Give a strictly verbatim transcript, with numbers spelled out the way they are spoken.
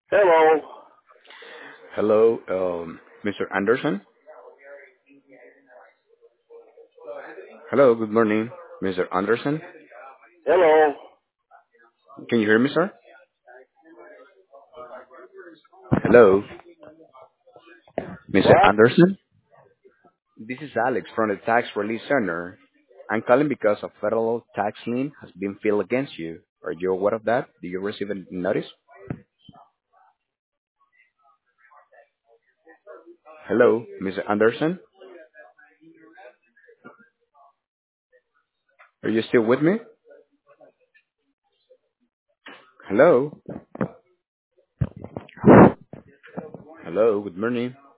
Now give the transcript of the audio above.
Hello. Hello, um, mister Anderson. Hello, good morning, mister Anderson. Hello. Can you hear me, sir? Hello, mister What? Anderson. This is Alex from the Tax Relief Center. I'm calling because a federal tax lien has been filed against you. Are you aware of that? Did you receive a notice? Hello, mister Anderson. Are you still with me? Hello. Hello, good morning.